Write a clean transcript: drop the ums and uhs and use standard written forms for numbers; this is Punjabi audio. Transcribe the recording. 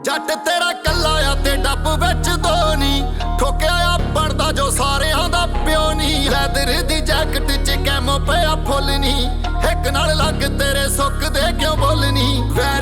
ਜੱਟ ਤੇਰਾ ਕੱਲਾ ਆ ਤੇ ਡੱਬ ਵਿੱਚ ਦੋ ਨੀ, ਠੋਕਿਆ ਆ ਬਣਦਾ ਜੋ ਸਾਰਿਆਂ ਦਾ ਪਿਓ ਨੀ। ਲੈਦਰ ਦੀ ਜੈਕਟ ਚ ਕੈਮੋ ਪਿਆ ਫੁੱਲ ਨੀ, ਇੱਕ ਨਾਲ ਲੱਗ ਤੇਰੇ ਸੁੱਕਦੇ ਕਿਉਂ ਬੋਲਨੀ।